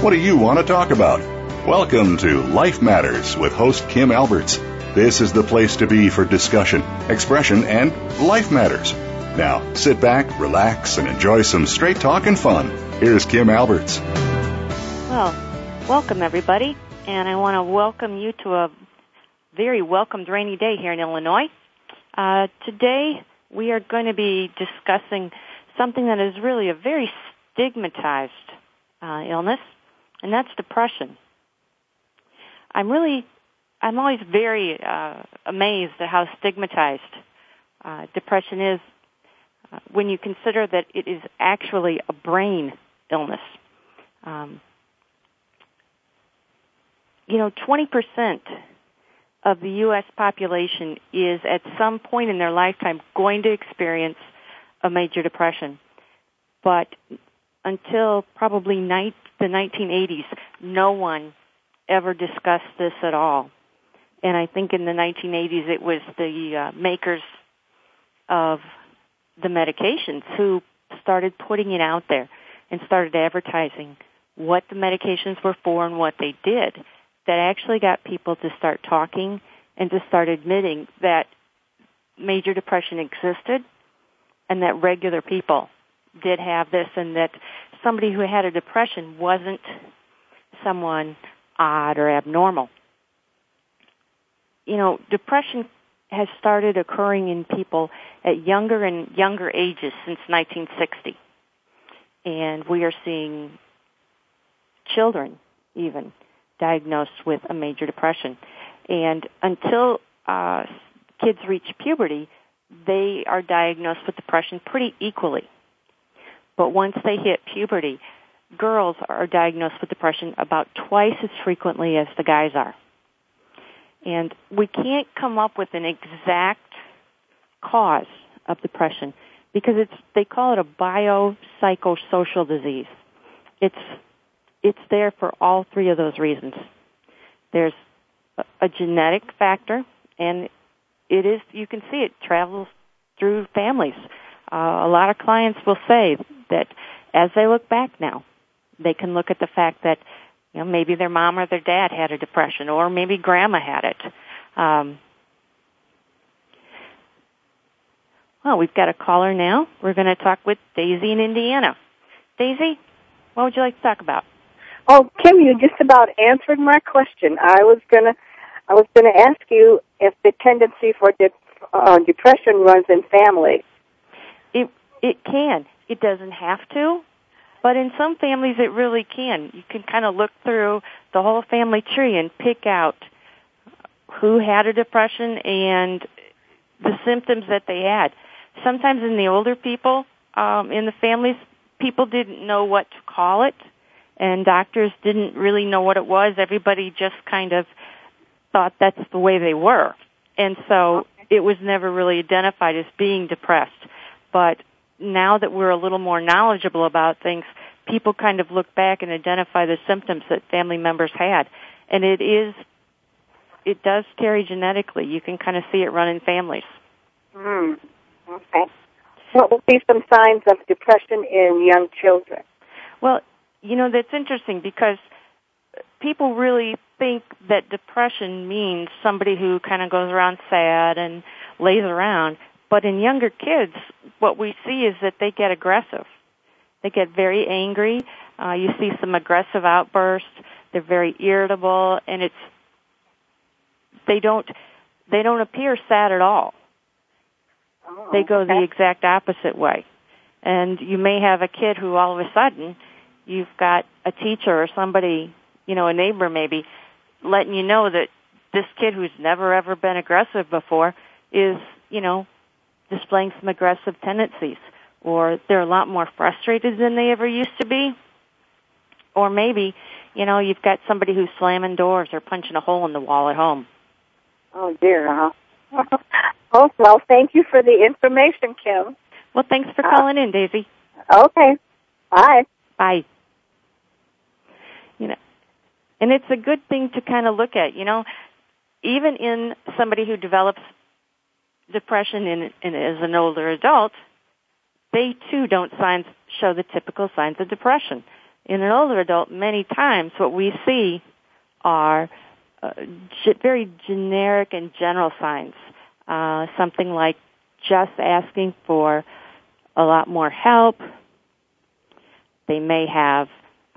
What do you want to talk about? Welcome to Life Matters with host Kim Alberts. This is the place to be for discussion, expression, and life matters. Now, sit back, relax, and enjoy some straight talk and fun. Here's Kim Alberts. Well, welcome everybody, and I want to welcome you to a very welcomed rainy day here in Illinois. Today, we are going to be discussing something that is really a very stigmatized illness, and that's depression. I'm always very amazed at how stigmatized depression is when you consider that it is actually a brain illness. 20% of the U.S. population is at some point in their lifetime going to experience a major depression. But until probably the 1980s, no one ever discussed this at all. And I think in the 1980s it was the makers of the medications who started putting it out there and started advertising what the medications were for and what they did, that actually got people to start talking and to start admitting that major depression existed and that regular people did have this, and that somebody who had a depression wasn't someone odd or abnormal. Depression has started occurring in people at younger and younger ages since 1960. And we are seeing children even diagnosed with a major depression. And until kids reach puberty, they are diagnosed with depression pretty equally. But once they hit puberty, girls are diagnosed with depression about twice as frequently as the guys are. And we can't come up with an exact cause of depression because they call it a biopsychosocial disease. It's there for all three of those reasons. There's a genetic factor, and you can see it travels through families. A lot of clients will say that as they look back now, they can look at the fact that maybe their mom or their dad had a depression, or maybe grandma had it. Well, we've got a caller now. We're going to talk with Daisy in Indiana. Daisy, what would you like to talk about? Oh, Kim, you just about answered my question. I was gonna ask you if the tendency for depression runs in families. It can. It doesn't have to, but in some families it really can. You can kind of look through the whole family tree and pick out who had a depression and the symptoms that they had. Sometimes in the older people, in the families, people didn't know what to call it, and doctors didn't really know what it was. Everybody just kind of thought that's the way they were. And so it was never really identified as being depressed. But now that we're a little more knowledgeable about things, people kind of look back and identify the symptoms that family members had. And it does carry genetically. You can kind of see it run in families. Okay. What would be some signs of depression in young children? Well, that's interesting because people really think that depression means somebody who kind of goes around sad and lays around. But in younger kids, what we see is that they get aggressive. They get very angry. You see some aggressive outbursts. They're very irritable, and they don't appear sad at all. They go the exact opposite way. And you may have a kid who all of a sudden you've got a teacher or somebody, a neighbor maybe, letting you know that this kid who's never ever been aggressive before is, displaying some aggressive tendencies, or they're a lot more frustrated than they ever used to be. Or maybe, you've got somebody who's slamming doors or punching a hole in the wall at home. Oh, dear, huh? Oh, well, thank you for the information, Kim. Well, thanks for calling in, Daisy. Okay. Bye. Bye. And it's a good thing to kind of look at, even in somebody who develops depression and as an older adult, they too don't show the typical signs of depression. In an older adult, many times what we see are very generic and general signs. Something like just asking for a lot more help. They may have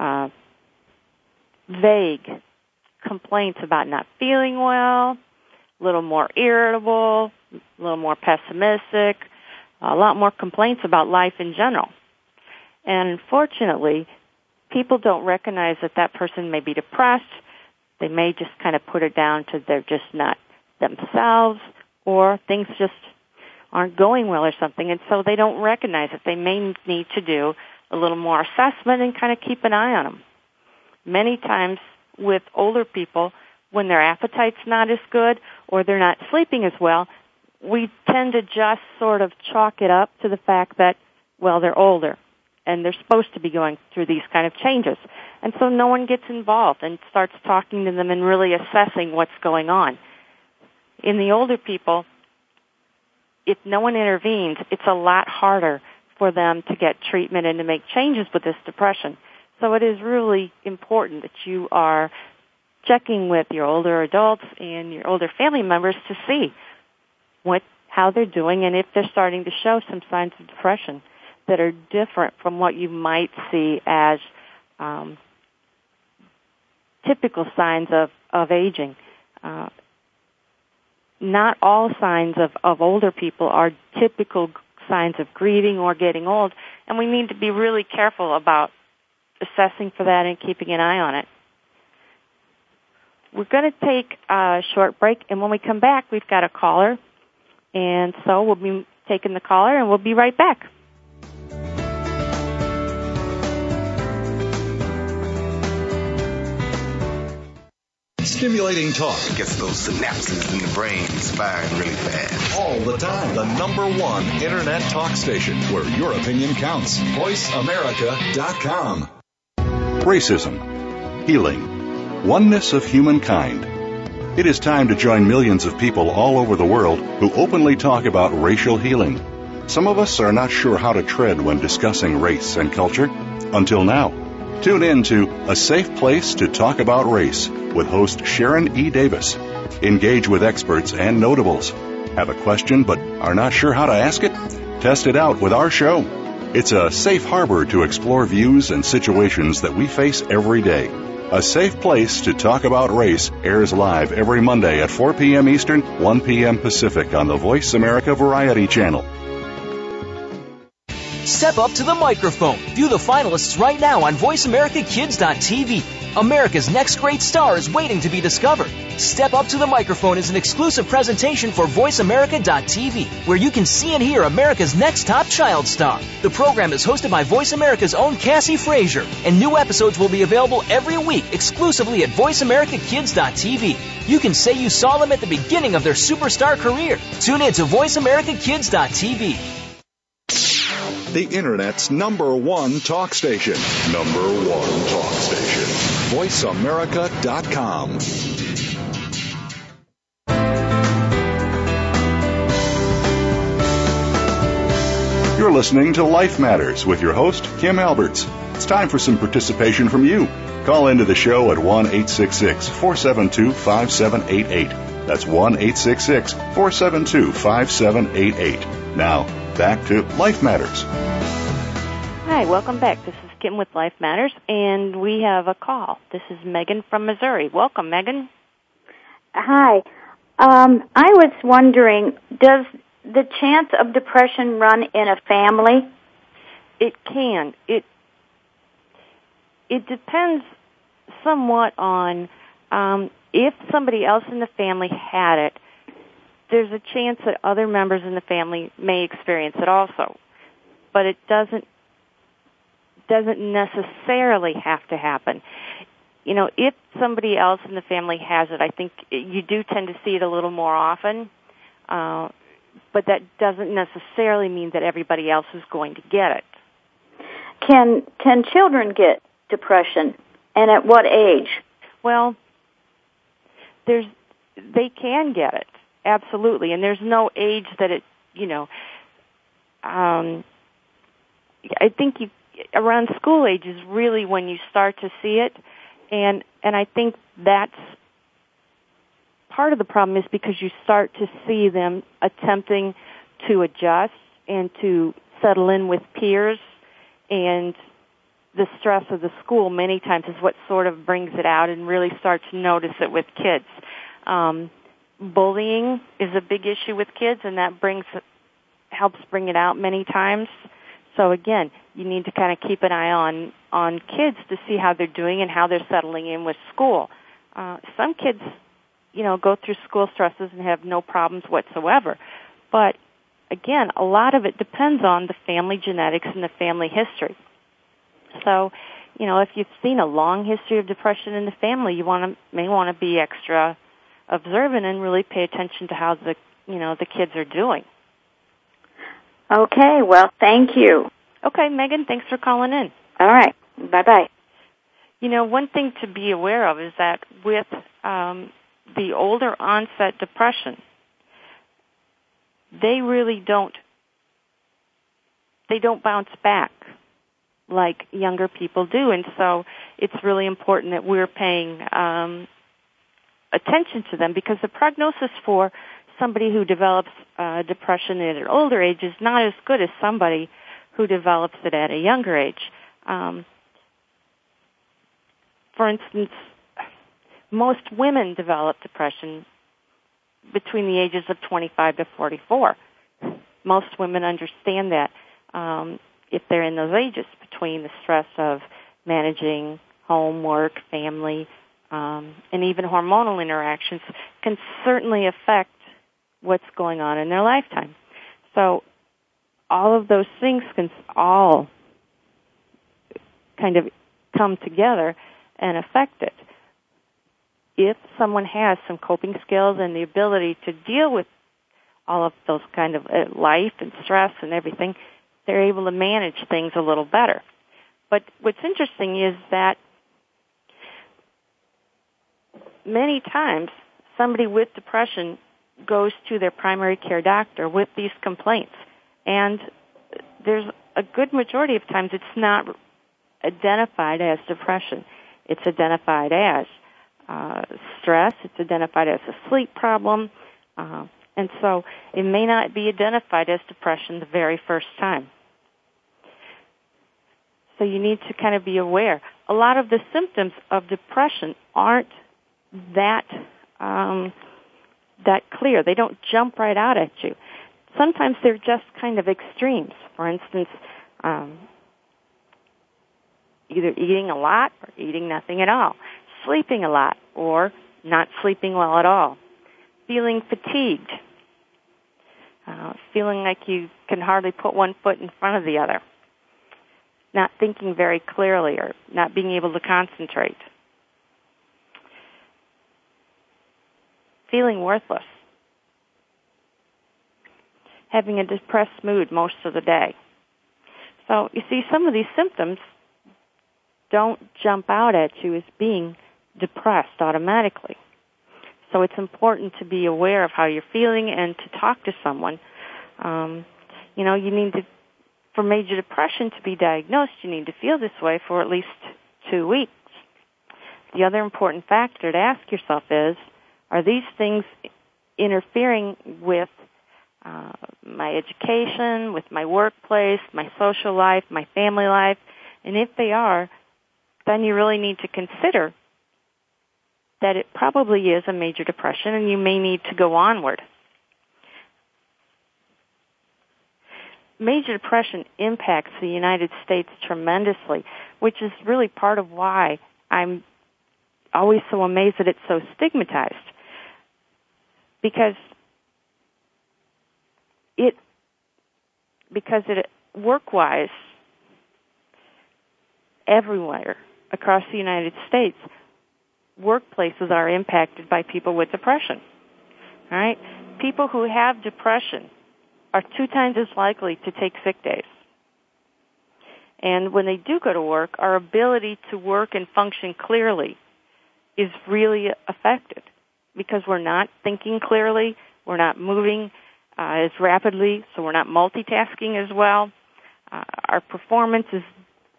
vague complaints about not feeling well, a little more irritable, a little more pessimistic, a lot more complaints about life in general. And unfortunately, people don't recognize that that person may be depressed. They may just kind of put it down to they're just not themselves, or things just aren't going well or something, and so they don't recognize it. They may need to do a little more assessment and kind of keep an eye on them. Many times with older people, when their appetite's not as good or they're not sleeping as well, we tend to just sort of chalk it up to the fact that, well, they're older and they're supposed to be going through these kind of changes. And so no one gets involved and starts talking to them and really assessing what's going on. In the older people, if no one intervenes, it's a lot harder for them to get treatment and to make changes with this depression. So it is really important that you are checking with your older adults and your older family members to see how they're doing and if they're starting to show some signs of depression that are different from what you might see as typical signs of aging. Not all signs of older people are typical signs of grieving or getting old, and we need to be really careful about assessing for that and keeping an eye on it. We're going to take a short break, and when we come back, we've got a caller, and so we'll be taking the caller, and we'll be right back. Stimulating talk. It gets those synapses in the brain firing really fast. All the time. The #1 Internet talk station where your opinion counts. VoiceAmerica.com. Racism. Healing. Oneness of humankind. It is time to join millions of people all over the world who openly talk about racial healing. Some of us are not sure how to tread when discussing race and culture. Until now. Tune in to A Safe Place to Talk About Race with host Sharon E. Davis. Engage with experts and notables. Have a question but are not sure how to ask it? Test it out with our show. It's a safe harbor to explore views and situations that we face every day. A Safe Place to Talk About Race airs live every Monday at 4 p.m. Eastern, 1 p.m. Pacific on the Voice America Variety Channel. Step up to the microphone. View the finalists right now on VoiceAmericaKids.tv. America's next great star is waiting to be discovered. Step Up to the Microphone is an exclusive presentation for VoiceAmerica.tv, where you can see and hear America's next top child star. The program is hosted by Voice America's own Cassie Frazier, and new episodes will be available every week exclusively at VoiceAmericaKids.tv. You can say you saw them at the beginning of their superstar career. Tune in to VoiceAmericaKids.tv. The Internet's #1 talk station. #1 talk station. VoiceAmerica.com. You're listening to Life Matters with your host, Kim Alberts. It's time for some participation from you. Call into the show at 1-866-472-5788. That's 1-866-472-5788. Now, back to Life Matters. Hi, welcome back. This is Kim with Life Matters, and we have a call. This is Megan from Missouri. Welcome, Megan. Hi. I was wondering, does the chance of depression run in a family? It can. It depends somewhat on if somebody else in the family had it. There's a chance that other members in the family may experience it also, but it doesn't necessarily have to happen. You know, if somebody else in the family has it, I think you do tend to see it a little more often, but that doesn't necessarily mean that everybody else is going to get it. Can children get depression, and at what age? Well, they can get it. Absolutely, and there's no age that it, I think around school age is really when you start to see it, and I think that's part of the problem is because you start to see them attempting to adjust and to settle in with peers, and the stress of the school many times is what sort of brings it out and really starts to notice it with kids. Bullying is a big issue with kids, and that helps bring it out many times. So again, you need to kind of keep an eye on kids to see how they're doing and how they're settling in with school. Some kids, go through school stresses and have no problems whatsoever. But again, a lot of it depends on the family genetics and the family history. So, if you've seen a long history of depression in the family, you may want to be extra observant and really pay attention to how the kids are doing. Okay, well, thank you. Okay, Megan, thanks for calling in. All right, bye-bye. One thing to be aware of is that with the older onset depression, they really don't bounce back like younger people do, and so it's really important that we're paying attention to them, because the prognosis for somebody who develops depression at an older age is not as good as somebody who develops it at a younger age. For instance, most women develop depression between the ages of 25 to 44. Most women understand that if they're in those ages, between the stress of managing home, work, family, and even hormonal interactions can certainly affect what's going on in their lifetime. So all of those things can all kind of come together and affect it. If someone has some coping skills and the ability to deal with all of those kind of life and stress and everything, they're able to manage things a little better. But what's interesting is that many times somebody with depression goes to their primary care doctor with these complaints, and there's a good majority of times it's not identified as depression. It's identified as stress. It's identified as a sleep problem, and so it may not be identified as depression the very first time. So you need to kind of be aware. A lot of the symptoms of depression aren't that clear. They don't jump right out at you. Sometimes they're just kind of extremes. For instance, either eating a lot or eating nothing at all, sleeping a lot or not sleeping well at all, feeling fatigued, feeling like you can hardly put one foot in front of the other, not thinking very clearly or not being able to concentrate, feeling worthless, having a depressed mood most of the day. So you see, some of these symptoms don't jump out at you as being depressed automatically. So it's important to be aware of how you're feeling and to talk to someone. You need to, for major depression to be diagnosed, you need to feel this way for at least 2 weeks. The other important factor to ask yourself is, are these things interfering with my education, with my workplace, my social life, my family life? And if they are, then you really need to consider that it probably is a major depression and you may need to go onward. Major depression impacts the United States tremendously, which is really part of why I'm always so amazed that it's so stigmatized. Because it work-wise, everywhere across the United States, workplaces are impacted by people with depression. All right? People who have depression are 2 times as likely to take sick days. And when they do go to work, our ability to work and function clearly is really affected because we're not thinking clearly, we're not moving as rapidly, so we're not multitasking as well. Our performance is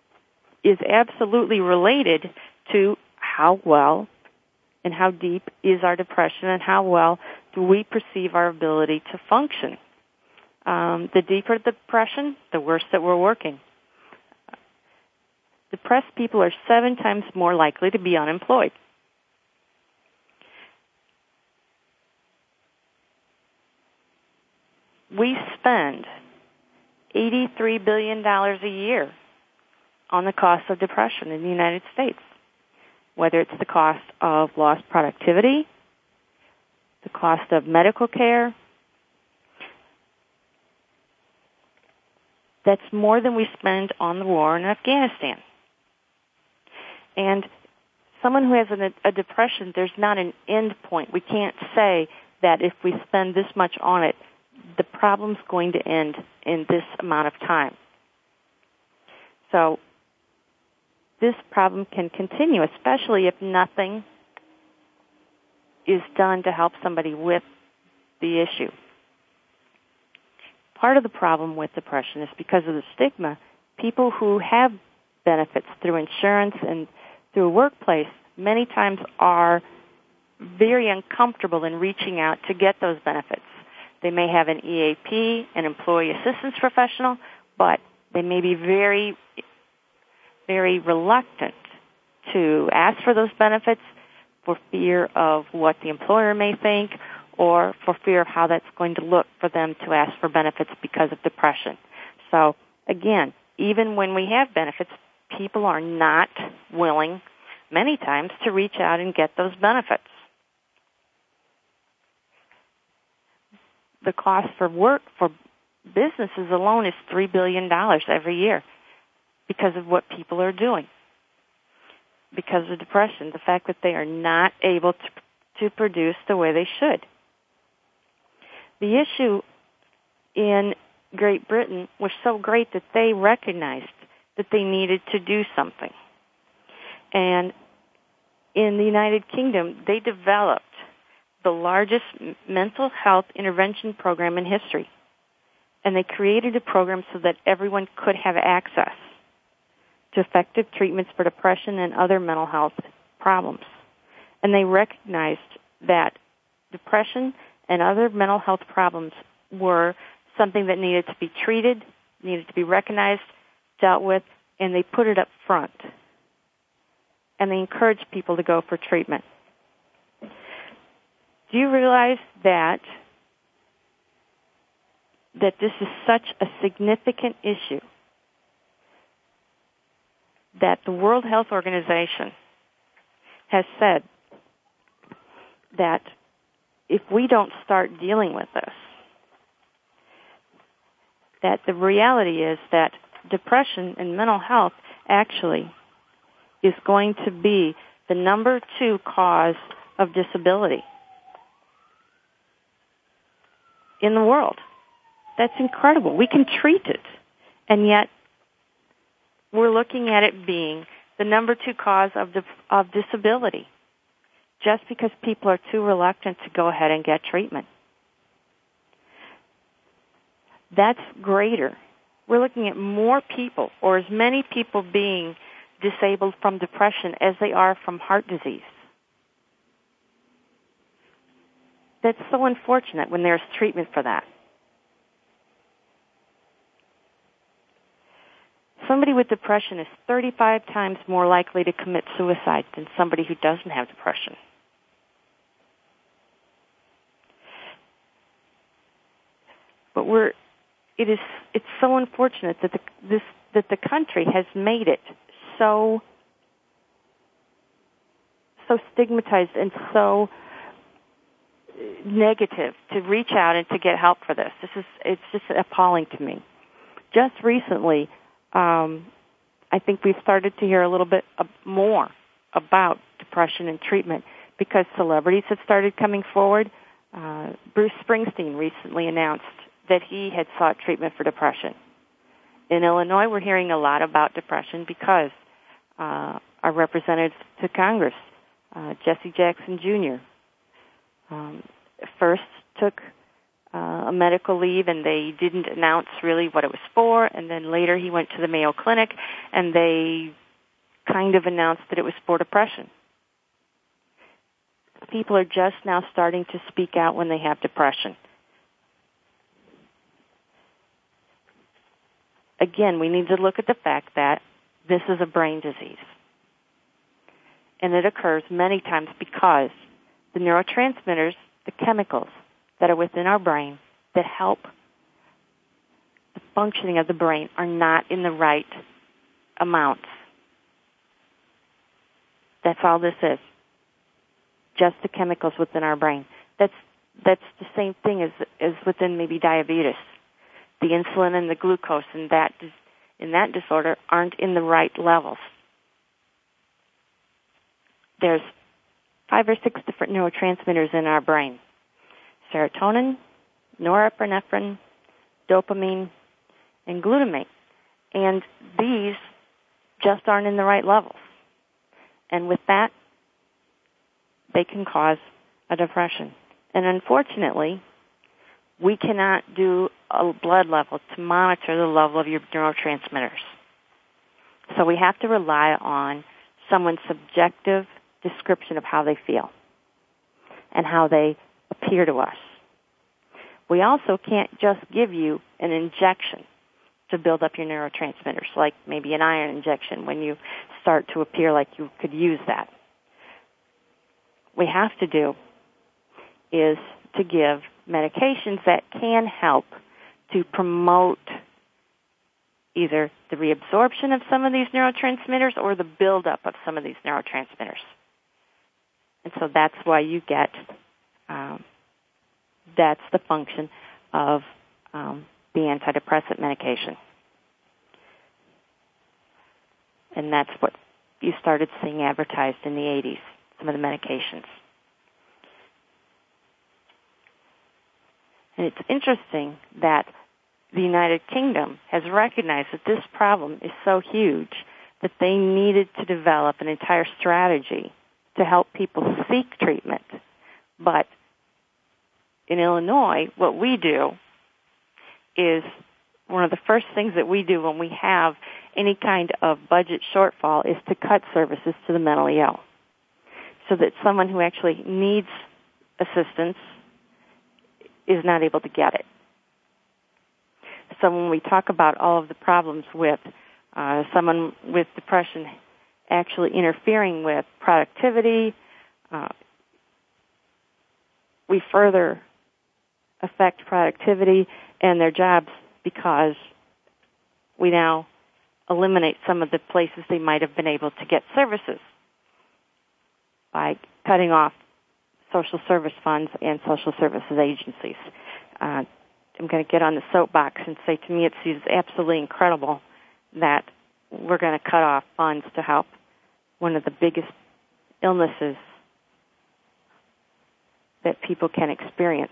is absolutely related to how well and how deep is our depression and how well do we perceive our ability to function. The deeper the depression, the worse that we're working. Depressed people are 7 times more likely to be unemployed. We spend $83 billion a year on the cost of depression in the United States, whether it's the cost of lost productivity, the cost of medical care. That's more than we spend on the war in Afghanistan. And someone who has a depression, there's not an end point. We can't say that if we spend this much on it, the problem's going to end in this amount of time. So this problem can continue, especially if nothing is done to help somebody with the issue. Part of the problem with depression is because of the stigma. People who have benefits through insurance and through a workplace many times are very uncomfortable in reaching out to get those benefits. They may have an EAP, an employee assistance professional, but they may be very, very reluctant to ask for those benefits for fear of what the employer may think or for fear of how that's going to look for them to ask for benefits because of depression. So, again, even when we have benefits, people are not willing, many times, to reach out and get those benefits. The cost for work for businesses alone is $3 billion every year because of what people are doing. Because of depression, the fact that they are not able to produce the way they should. The issue in Great Britain was so great that they recognized that they needed to do something. And in the United Kingdom, they developed the largest mental health intervention program in history. And they created a program so that everyone could have access to effective treatments for depression and other mental health problems. And they recognized that depression and other mental health problems were something that needed to be treated, needed to be recognized, dealt with, and they put it up front. And they encouraged people to go for treatment. Do you realize that this is such a significant issue that the World Health Organization has said that if we don't start dealing with this, that the reality is that depression and mental health actually is going to be the number 2 cause of disability in the world. That's incredible. We can treat it, and yet we're looking at it being the number 2 cause of disability just because people are too reluctant to go ahead and get treatment. That's greater. We're looking at more people, or as many people being disabled from depression as they are from heart disease. That's so unfortunate when there's treatment for that. Somebody with depression is 35 times more likely to commit suicide than somebody who doesn't have depression. But it's so unfortunate that the country has made it so stigmatized and so negative to reach out and to get help for this. It's just appalling to me. Just recently, I think we've started to hear a little bit more about depression and treatment because celebrities have started coming forward. Bruce Springsteen recently announced that he had sought treatment for depression. In Illinois, we're hearing a lot about depression because our representative to Congress, Jesse Jackson Jr., first took a medical leave, and they didn't announce really what it was for, and then later he went to the Mayo Clinic, and they kind of announced that it was for depression. People are just now starting to speak out when they have depression. Again, we need to look at the fact that this is a brain disease. And it occurs many times because the neurotransmitters, the chemicals that are within our brain that help the functioning of the brain, are not in the right amounts. That's all this is. Just the chemicals within our brain. That's the same thing as within maybe diabetes. The insulin and the glucose in that disorder aren't in the right levels. There's 5 or 6 different neurotransmitters in our brain. Serotonin, norepinephrine, dopamine, and glutamate. And these just aren't in the right levels. And with that, they can cause a depression. And unfortunately, we cannot do a blood level to monitor the level of your neurotransmitters. So we have to rely on someone's subjective description of how they feel and how they appear to us. We also can't just give you an injection to build up your neurotransmitters, like maybe an iron injection when you start to appear like you could use that. What we have to do is to give medications that can help to promote either the reabsorption of some of these neurotransmitters or the buildup of some of these neurotransmitters. And so that's why you get, that's the function of the antidepressant medication. And that's what you started seeing advertised in the 80s, some of the medications. And it's interesting that the United Kingdom has recognized that this problem is so huge that they needed to develop an entire strategy to help people seek treatment. But in Illinois, what we do is one of the first things that we do when we have any kind of budget shortfall is to cut services to the mentally ill so that someone who actually needs assistance is not able to get it. So when we talk about all of the problems with someone with depression actually interfering with productivity, we further affect productivity and their jobs because we now eliminate some of the places they might have been able to get services by cutting off social service funds and social services agencies. I'm going to get on the soapbox and say, to me, it seems absolutely incredible that we're going to cut off funds to help one of the biggest illnesses that people can experience.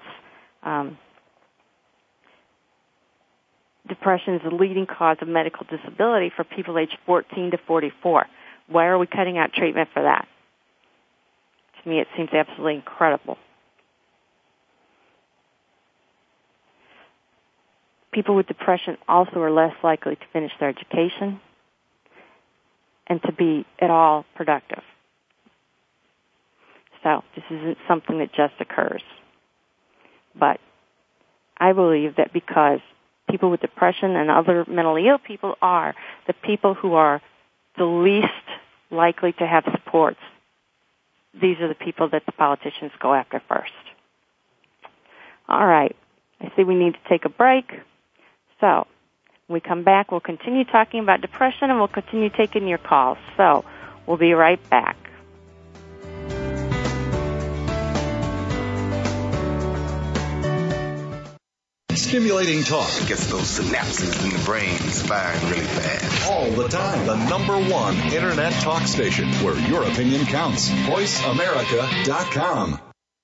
Depression is the leading cause of medical disability for people aged 14 to 44. Why are we cutting out treatment for that? To me, it seems absolutely incredible. People with depression also are less likely to finish their education and to be at all productive. So this isn't something that just occurs. But I believe that because people with depression and other mentally ill people are the people who are the least likely to have supports, these are the people that the politicians go after first. All right. I see we need to take a break. So when we come back, we'll continue talking about depression and we'll continue taking your calls. So we'll be right back. Stimulating talk. It gets those synapses in the brain firing really fast. All the time. The #1 Internet talk station where your opinion counts. VoiceAmerica.com.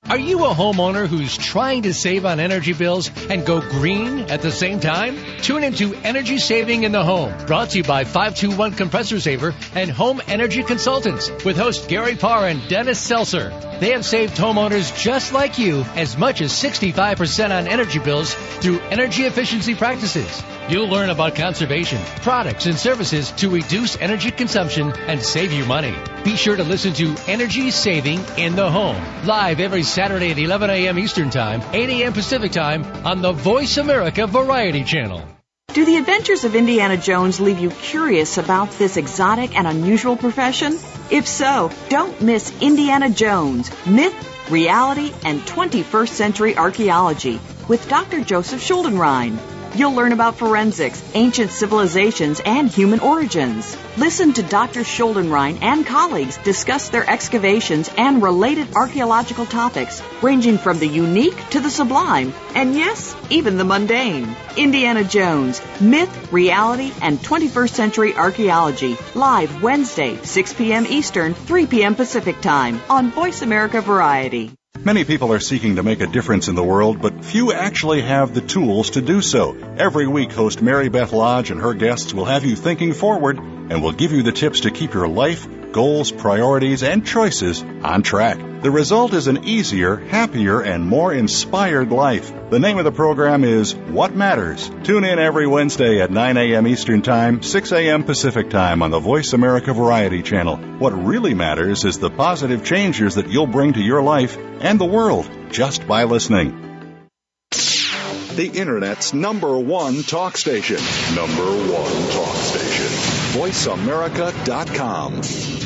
Are you a homeowner who's trying to save on energy bills and go green at the same time? Tune into Energy Saving in the Home, brought to you by 521 Compressor Saver and Home Energy Consultants with hosts Gary Parr and Dennis Seltzer. They have saved homeowners just like you as much as 65% on energy bills through energy efficiency practices. You'll learn about conservation, products, and services to reduce energy consumption and save you money. Be sure to listen to Energy Saving in the Home, live every Saturday at 11 a.m. Eastern Time, 8 a.m. Pacific Time on the Voice America Variety Channel. Do the adventures of Indiana Jones leave you curious about this exotic and unusual profession? If so, don't miss Indiana Jones, Myth, Reality, and 21st Century Archaeology with Dr. Joseph Schuldenrein. You'll learn about forensics, ancient civilizations, and human origins. Listen to Dr. Schuldenrein and colleagues discuss their excavations and related archaeological topics, ranging from the unique to the sublime, and yes, even the mundane. Indiana Jones, Myth, Reality, and 21st Century Archaeology, live Wednesday, 6 p.m. Eastern, 3 p.m. Pacific Time, on Voice America Variety. Many people are seeking to make a difference in the world, but few actually have the tools to do so. Every week, host Mary Beth Lodge and her guests will have you thinking forward and will give you the tips to keep your life, goals, priorities, and choices on track. The result is an easier, happier, and more inspired life. The name of the program is What Matters. Tune in every Wednesday at 9 a.m. Eastern Time, 6 a.m. Pacific Time on the Voice America Variety Channel. What really matters is the positive changes that you'll bring to your life and the world just by listening. The Internet's number one talk station. Number one talk station. VoiceAmerica.com.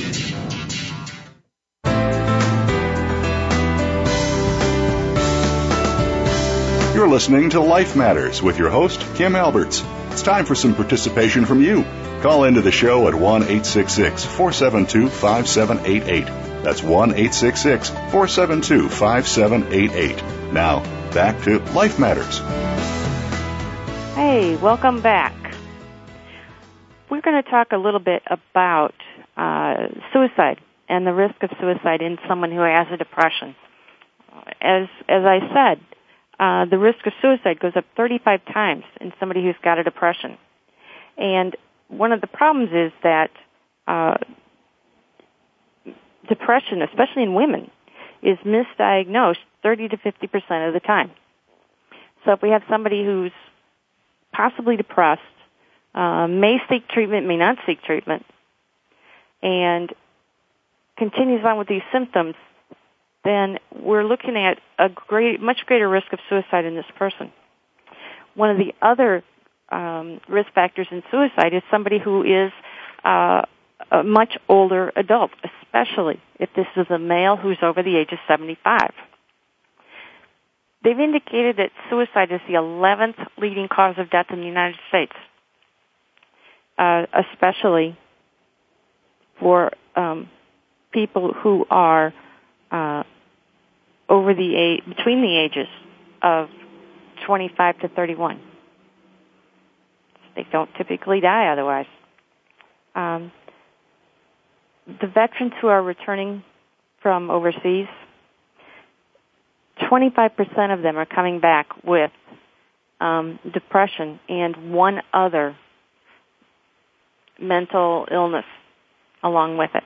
You're listening to Life Matters with your host, Kim Alberts. It's time for some participation from you. Call into the show at 1-866-472-5788. That's 1-866-472-5788. Now, back to Life Matters. Hey, welcome back. We're going to talk a little bit about suicide and the risk of suicide in someone who has a depression. As I said, the risk of suicide goes up 35 times in somebody who's got a depression. And one of the problems is that depression, especially in women, is misdiagnosed 30 to 50% of the time. So if we have somebody who's possibly depressed, may seek treatment, may not seek treatment, and continues on with these symptoms, then we're looking at a much greater risk of suicide in this person. One of the other risk factors in suicide is somebody who is a much older adult, especially if this is a male who's over the age of 75. They've indicated that suicide is the 11th leading cause of death in the United States, especially for people who are between the ages of 25 to 31. They don't typically die otherwise. The veterans who are returning from overseas, 25% of them are coming back with depression and one other mental illness along with it.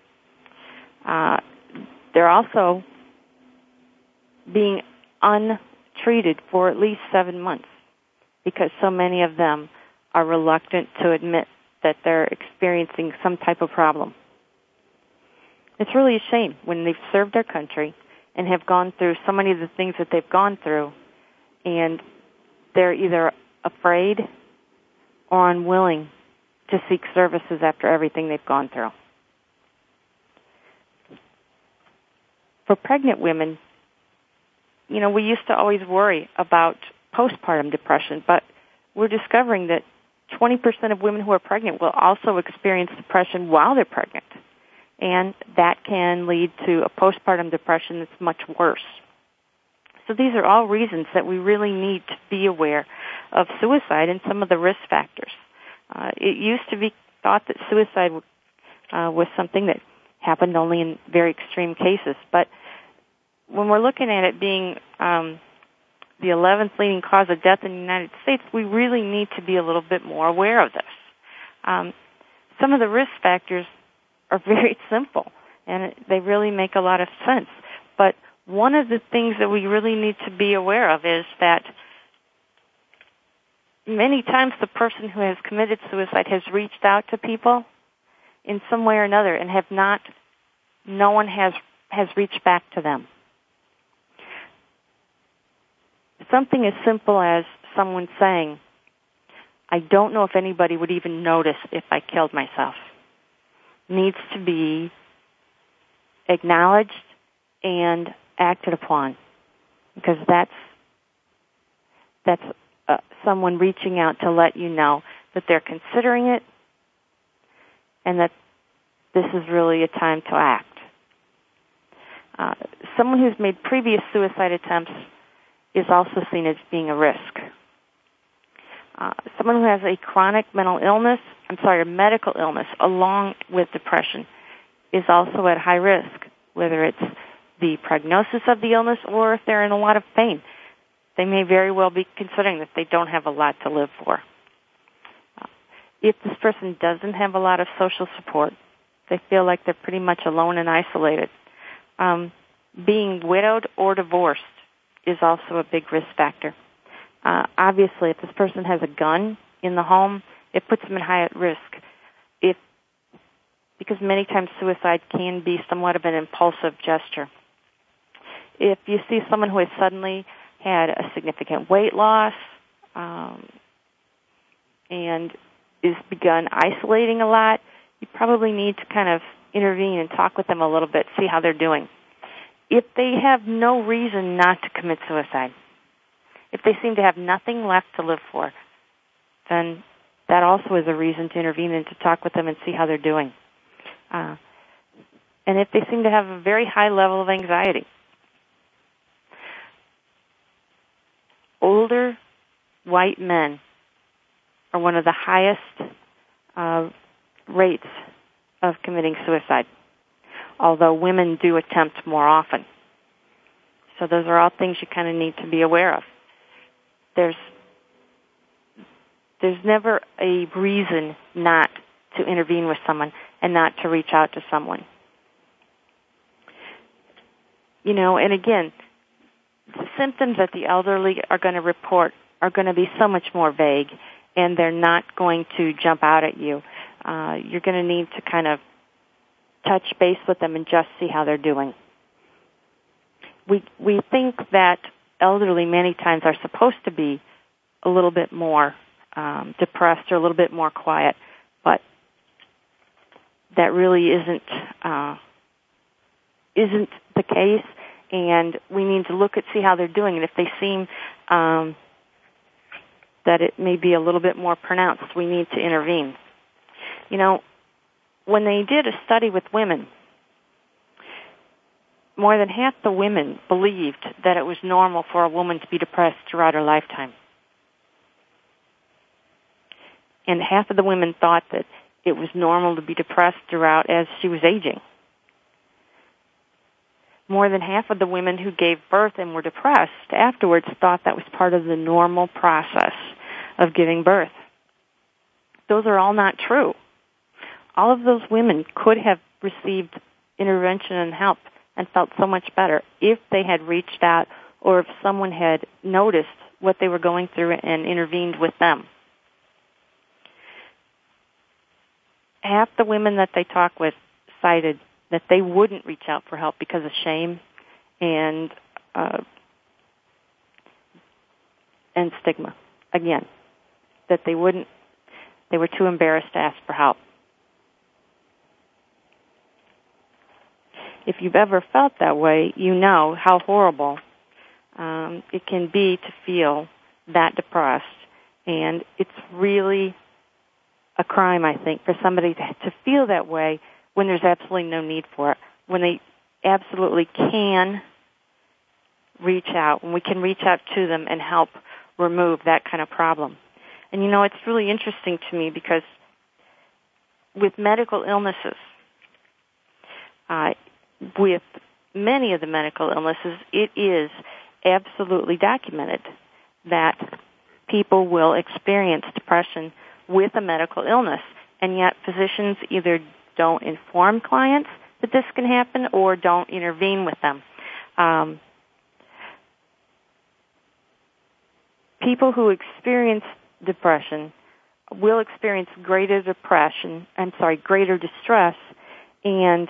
They're also being untreated for at least 7 months because so many of them are reluctant to admit that they're experiencing some type of problem. It's really a shame when they've served their country and have gone through so many of the things that they've gone through, and they're either afraid or unwilling to seek services after everything they've gone through. For pregnant women, we used to always worry about postpartum depression, but we're discovering that 20% of women who are pregnant will also experience depression while they're pregnant, and that can lead to a postpartum depression that's much worse. So these are all reasons that we really need to be aware of suicide and some of the risk factors. It used to be thought that suicide was something that happened only in very extreme cases, but when we're looking at it being the 11th leading cause of death in the United States, we really need to be a little bit more aware of this. Some of the risk factors are very simple, and they really make a lot of sense. But one of the things that we really need to be aware of is that many times the person who has committed suicide has reached out to people in some way or another and no one has reached back to them. Something as simple as someone saying, I don't know if anybody would even notice if I killed myself, needs to be acknowledged and acted upon, because that's someone reaching out to let you know that they're considering it and that this is really a time to act. Someone who's made previous suicide attempts is also seen as being a risk. Someone who has a chronic a medical illness along with depression is also at high risk, whether it's the prognosis of the illness or if they're in a lot of pain. They may very well be considering that they don't have a lot to live for. If this person doesn't have a lot of social support, they feel like they're pretty much alone and isolated. Being widowed or divorced is also a big risk factor. Obviously, if this person has a gun in the home, it puts them at high risk. Because many times suicide can be somewhat of an impulsive gesture. If you see someone who has suddenly had a significant weight loss and is begun isolating a lot, you probably need to kind of intervene and talk with them a little bit, see how they're doing. If they have no reason not to commit suicide, if they seem to have nothing left to live for, then that also is a reason to intervene and to talk with them and see how they're doing. And if they seem to have a very high level of anxiety. Older white men are one of the highest rates of committing suicide, although women do attempt more often. So those are all things you kind of need to be aware of. There's never a reason not to intervene with someone and not to reach out to someone. And again, the symptoms that the elderly are going to report are going to be so much more vague, and they're not going to jump out at you. You're going to need to kind of touch base with them and just see how they're doing. We think that elderly many times are supposed to be a little bit more depressed or a little bit more quiet, but that really isn't the case. And we need to look at see how they're doing, and if they seem that it may be a little bit more pronounced, we need to intervene. When they did a study with women, more than half the women believed that it was normal for a woman to be depressed throughout her lifetime. And half of the women thought that it was normal to be depressed throughout as she was aging. More than half of the women who gave birth and were depressed afterwards thought that was part of the normal process of giving birth. Those are all not true. All of those women could have received intervention and help and felt so much better if they had reached out or if someone had noticed what they were going through and intervened with them. Half the women that they talked with cited that they wouldn't reach out for help because of shame and stigma. Again, that they were too embarrassed to ask for help. If you've ever felt that way, you know how horrible it can be to feel that depressed. And it's really a crime, I think, for somebody to feel that way when there's absolutely no need for it, when they absolutely can reach out, when we can reach out to them and help remove that kind of problem. And it's really interesting to me because with medical illnesses, with many of the medical illnesses, it is absolutely documented that people will experience depression with a medical illness, and yet physicians either don't inform clients that this can happen or don't intervene with them. People who experience depression will experience greater distress, and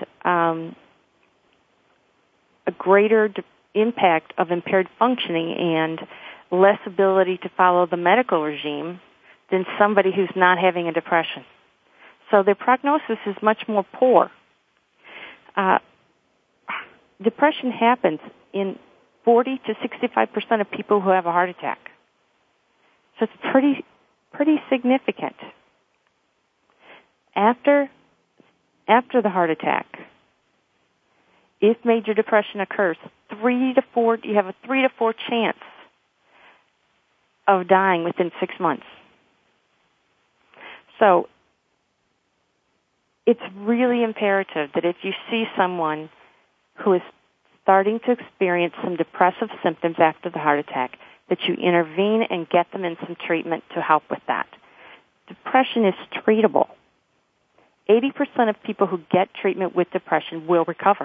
a greater impact of impaired functioning and less ability to follow the medical regime than somebody who's not having a depression. So their prognosis is much more poor. Depression happens in 40 to 65% of people who have a heart attack. So it's pretty significant. After the heart attack, if major depression occurs, you have a 3 to 4 chance of dying within 6 months. So it's really imperative that if you see someone who is starting to experience some depressive symptoms after the heart attack, that you intervene and get them in some treatment to help with that. Depression is treatable. 80% of people who get treatment with depression will recover.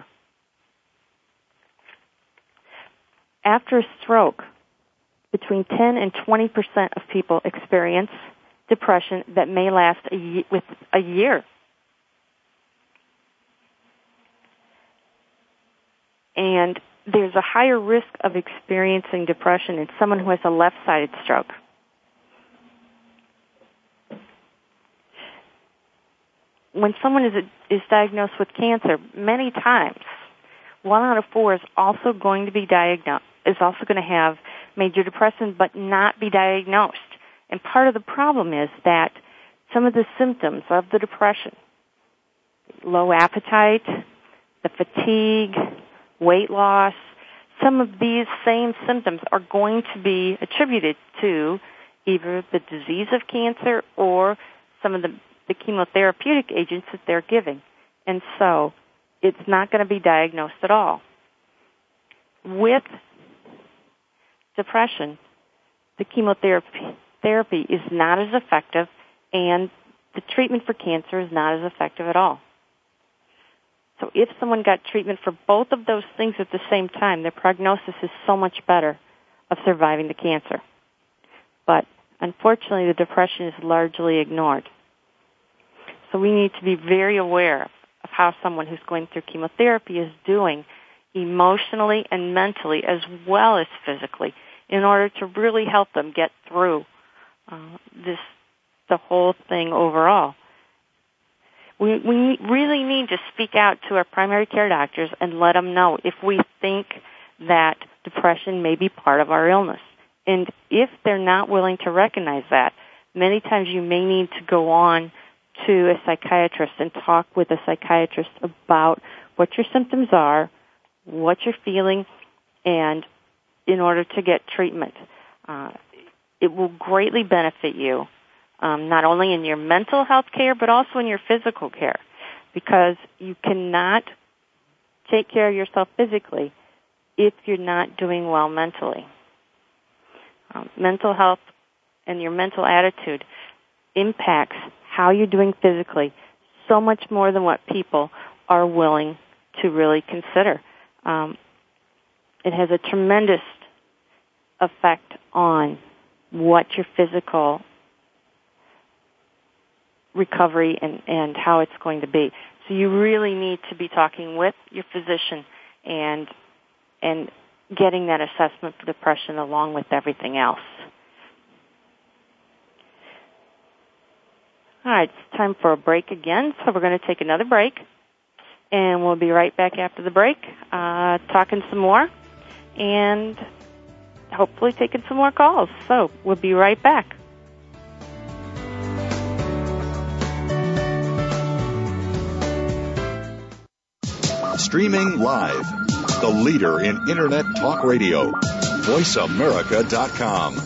After a stroke, between 10 and 20% of people experience depression that may last a year. And there's a higher risk of experiencing depression in someone who has a left-sided stroke. When someone is diagnosed with cancer, many times, 1 out of 4 is also going to have major depression but not be diagnosed. And part of the problem is that some of the symptoms of the depression, low appetite, the fatigue, weight loss, some of these same symptoms are going to be attributed to either the disease of cancer or some of the chemotherapeutic agents that they're giving. And so it's not going to be diagnosed at all. With depression, the chemotherapy is not as effective, and the treatment for cancer is not as effective at all. So if someone got treatment for both of those things at the same time, their prognosis is so much better of surviving the cancer. But unfortunately, the depression is largely ignored. So we need to be very aware of how someone who's going through chemotherapy is doing emotionally and mentally as well as physically in order to really help them get through the whole thing overall. We really need to speak out to our primary care doctors and let them know if we think that depression may be part of our illness. And if they're not willing to recognize that, many times you may need to go on to a psychiatrist and talk with a psychiatrist about what your symptoms are, what you're feeling, and in order to get treatment. It will greatly benefit you. Not only in your mental health care, but also in your physical care, because you cannot take care of yourself physically if you're not doing well mentally. Mental health and your mental attitude impacts how you're doing physically so much more than what people are willing to really consider. It has a tremendous effect on what your physical recovery and how it's going to be. So you really need to be talking with your physician and getting that assessment for depression along with everything else. All right, it's time for a break again, so we're going to take another break, and we'll be right back after the break, talking some more, and hopefully taking some more calls. So we'll be right back. Streaming live, the leader in Internet talk radio, VoiceAmerica.com.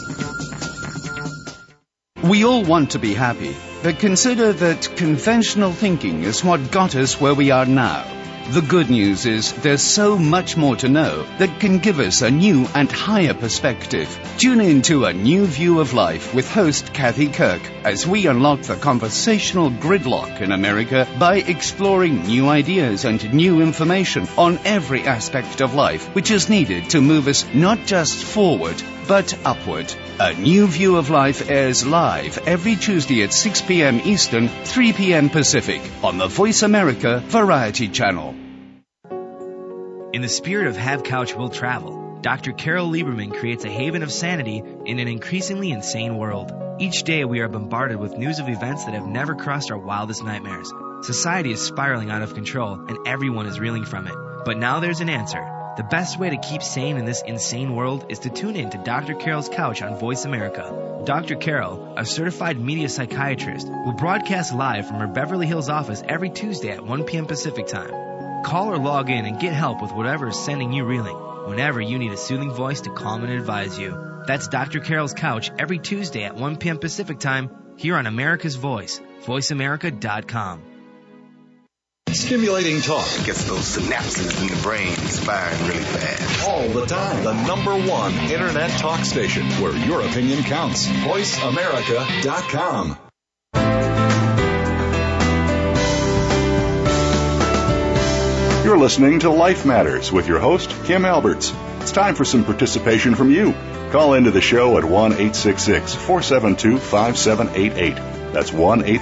We all want to be happy, but consider that conventional thinking is what got us where we are now. The good news is there's so much more to know that can give us a new and higher perspective. Tune in to A New View of Life with host Kathy Kirk as we unlock the conversational gridlock in America by exploring new ideas and new information on every aspect of life which is needed to move us not just forward, but upward. A New View of Life airs live every Tuesday at 6 p.m. Eastern, 3 p.m. Pacific on the Voice America Variety Channel. In the spirit of Have Couch Will Travel, Dr. Carol Lieberman creates a haven of sanity in an increasingly insane world. Each day we are bombarded with news of events that have never crossed our wildest nightmares. Society is spiraling out of control, and everyone is reeling from it. But now there's an answer. The best way to keep sane in this insane world is to tune in to Dr. Carol's Couch on Voice America. Dr. Carol, a certified media psychiatrist, will broadcast live from her Beverly Hills office every Tuesday at 1 p.m. Pacific Time. Call or log in and get help with whatever is sending you reeling, whenever you need a soothing voice to calm and advise you. That's Dr. Carol's Couch every Tuesday at 1 p.m. Pacific Time here on America's Voice, voiceamerica.com. Stimulating talk Gets those synapses in the brain firing really fast. all the time. The number one internet talk station where your opinion counts. VoiceAmerica.com. You're listening to Life Matters with your host, Kim Alberts. It's time for some participation from you. Call into the show at 1-866-472-5788. That's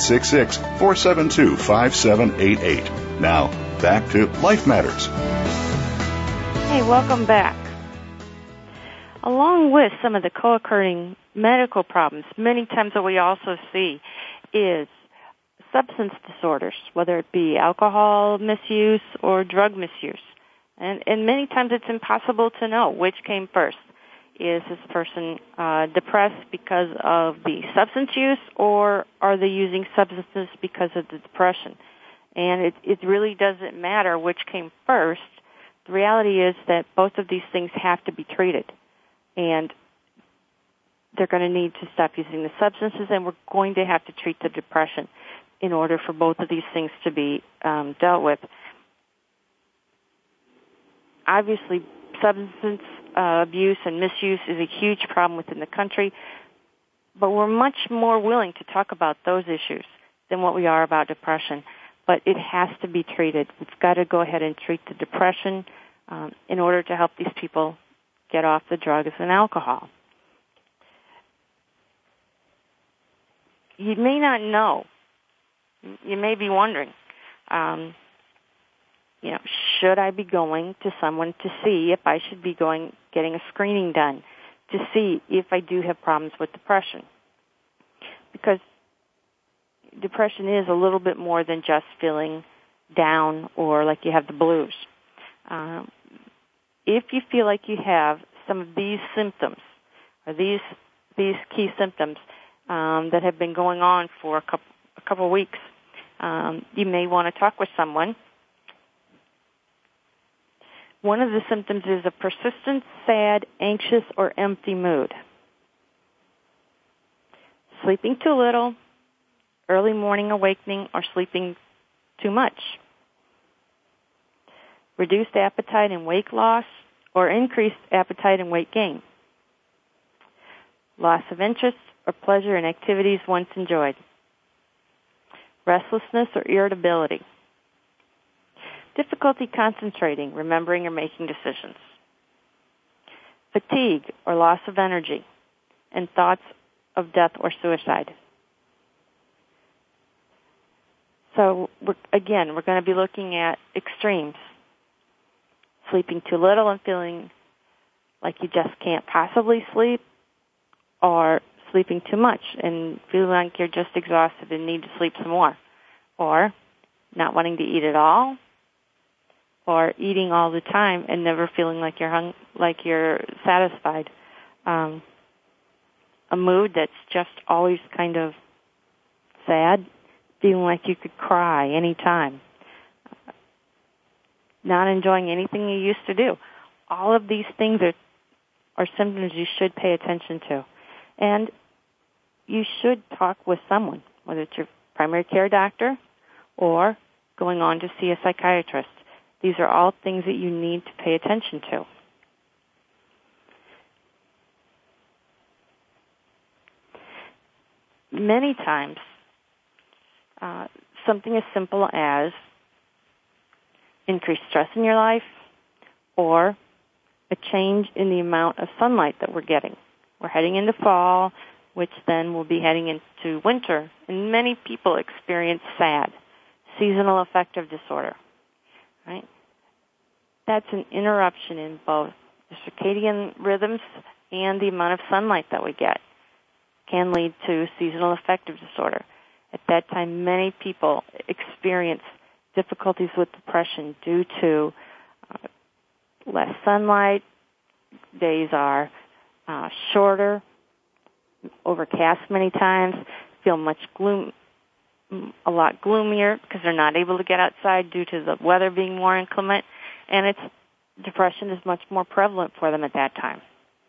1-866-472-5788. Now, back to Life Matters. Hey, welcome back. Along with some of the co-occurring medical problems, many times what we also see is substance disorders, whether it be alcohol misuse or drug misuse. And many times it's impossible to know which came first. Is this person depressed because of the substance use, or are they using substances because of the depression? And it really doesn't matter which came first. The reality is that both of these things have to be treated. And they're going to need to stop using the substances, and we're going to have to treat the depression in order for both of these things to be dealt with. Obviously, substance abuse and misuse is a huge problem within the country, but we're much more willing to talk about those issues than what we are about depression. But it has to be treated. We've got to go ahead and treat the depression in order to help these people get off the drugs and alcohol. You may not know. You may be wondering, should I be going to someone to see if I should be getting a screening done to see if I do have problems with depression? Because depression is a little bit more than just feeling down or like you have the blues. If you feel like you have some of these symptoms or these key symptoms that have been going on for a couple of weeks, you may want to talk with someone. One of the symptoms is a persistent, sad, anxious, or empty mood. Sleeping too little, early morning awakening, or sleeping too much. Reduced appetite and weight loss, or increased appetite and weight gain. Loss of interest or pleasure in activities once enjoyed. Restlessness or irritability. Difficulty concentrating, remembering, or making decisions. Fatigue or loss of energy, and thoughts of death or suicide. So, we're going to be looking at extremes. Sleeping too little and feeling like you just can't possibly sleep, or sleeping too much and feeling like you're just exhausted and need to sleep some more, or not wanting to eat at all, or eating all the time and never feeling like you're satisfied. A mood that's just always kind of sad, feeling like you could cry any time. Not enjoying anything you used to do. All of these things are symptoms you should pay attention to. And you should talk with someone, whether it's your primary care doctor or going on to see a psychiatrist. These are all things that you need to pay attention to. Many times, something as simple as increased stress in your life or a change in the amount of sunlight that we're getting. We're heading into fall, which then will be heading into winter, and many people experience SAD, seasonal affective disorder. Right? That's an interruption in both the circadian rhythms and the amount of sunlight that we get. Can lead to seasonal affective disorder. At that time, many people experience difficulties with depression due to less sunlight. Days are shorter, overcast many times, feel a lot gloomier because they're not able to get outside due to the weather being more inclement, and depression is much more prevalent for them at that time.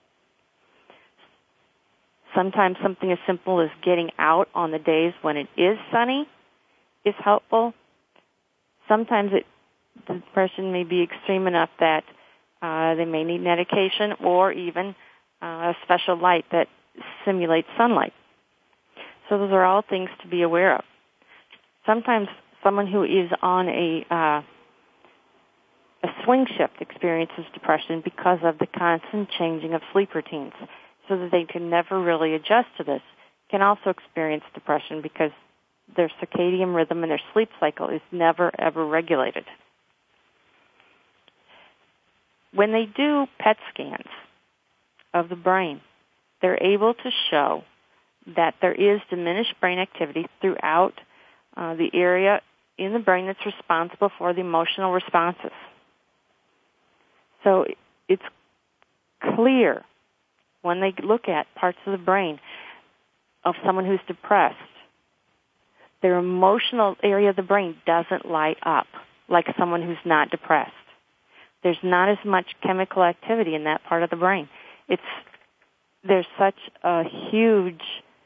Sometimes something as simple as getting out on the days when it is sunny is helpful. Sometimes the depression may be extreme enough that they may need medication or even a special light that simulates sunlight. So those are all things to be aware of. Sometimes someone who is on a swing shift experiences depression because of the constant changing of sleep routines, so that they can never really adjust to this. Can also experience depression because their circadian rhythm and their sleep cycle is never, ever regulated. When they do PET scans of the brain, they're able to show that there is diminished brain activity throughout the area in the brain that's responsible for the emotional responses. So it's clear when they look at parts of the brain of someone who's depressed, their emotional area of the brain doesn't light up like someone who's not depressed. There's not as much chemical activity in that part of the brain. There's such a huge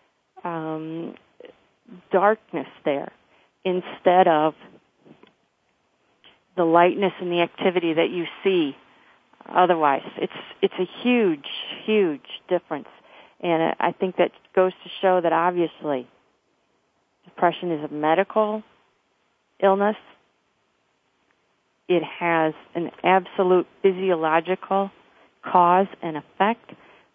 darkness there instead of the lightness and the activity that you see otherwise. It's a huge, huge difference. And I think that goes to show that obviously depression is a medical illness. It has an absolute physiological cause and effect.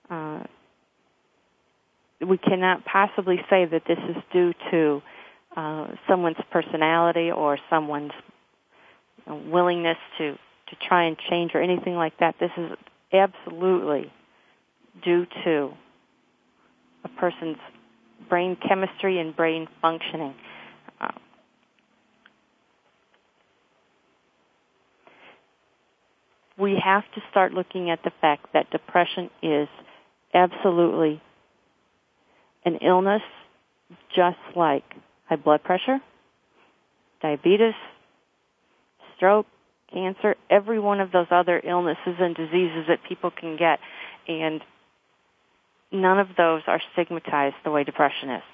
We cannot possibly say that this is due to someone's personality or someone's willingness to try and change or anything like that. This is absolutely due to a person's brain chemistry and brain functioning. We have to start looking at the fact that depression is absolutely an illness just like high blood pressure, diabetes, stroke, cancer, every one of those other illnesses and diseases that people can get. And none of those are stigmatized the way depression is.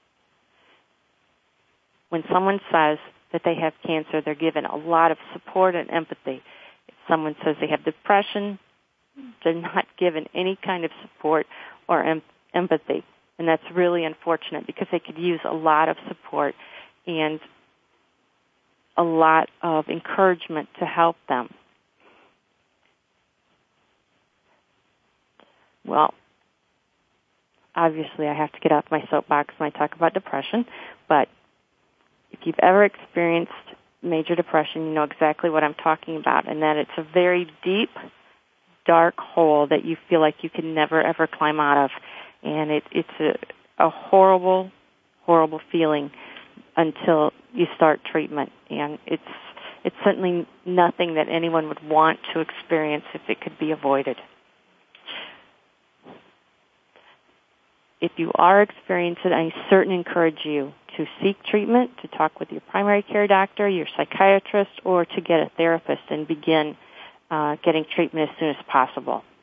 When someone says that they have cancer, they're given a lot of support and empathy. If someone says they have depression, they're not given any kind of support or empathy. And that's really unfortunate because they could use a lot of support and a lot of encouragement to help them. Well, obviously I have to get off my soapbox when I talk about depression, but if you've ever experienced major depression, you know exactly what I'm talking about, and that it's a very deep, dark hole that you feel like you can never, ever climb out of. And it's a horrible, horrible feeling until you start treatment. And it's certainly nothing that anyone would want to experience if it could be avoided. If you are experiencing it, I certainly encourage you to seek treatment, to talk with your primary care doctor, your psychiatrist, or to get a therapist and begin getting treatment as soon as possible.